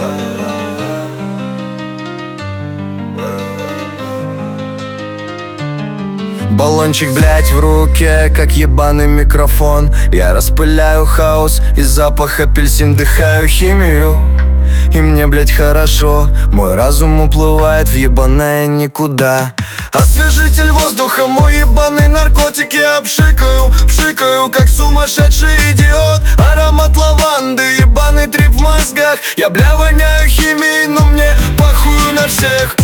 Баллончик, блять, в руке, как ебаный микрофон. Я распыляю хаос и запах апельсин, дыхаю химию. И мне, блять, хорошо. Мой разум уплывает в ебаное никуда. Освежитель воздуха, мой ебаный наркотик. Я пшикаю, как сумасшедший идиот. Аромат лаванды, ебаный трип в мозгах. Я, бля, воняю химией, но мне похую на всех.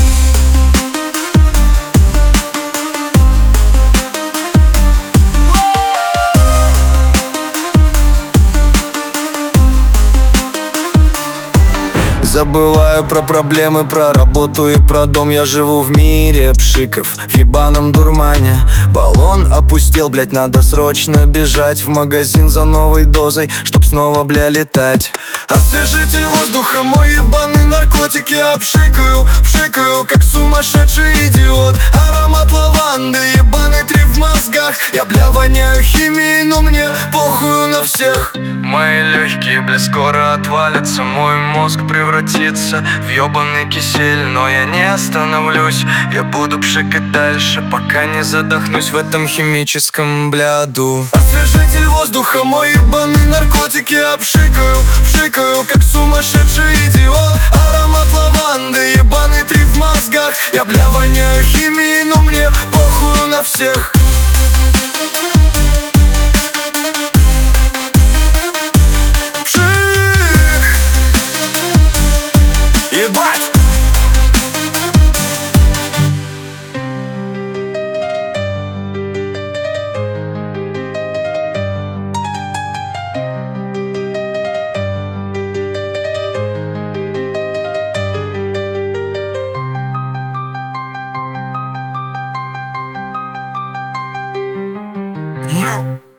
Забываю про проблемы, про работу и про дом. Я живу в мире пшиков, в ебаном дурмане. Баллон опустел, блять, надо срочно бежать в магазин за новой дозой, чтоб снова, бля, летать. Освежитель воздуха, мой ебаный наркотик. Я пшикаю, как сумасшедший идиот. Аромат лаванды, ебаный трип в мозгах. Я, бля, воняю химией, но мне похую на всех. Мои легкие, бля, скоро отвалятся. Мой мозг превратится в ебаный кисель. Но я не остановлюсь, я буду пшикать дальше, пока не задохнусь в этом химическом, бля, аду. Освежитель воздуха, мой ебаный наркотик. Я пшикаю, как сумасшедший идиот. Аромат лаванды, ебаный трип в мозгах. Я, бля, воняю химией, но мне похую на всех. Ебать! Yeah.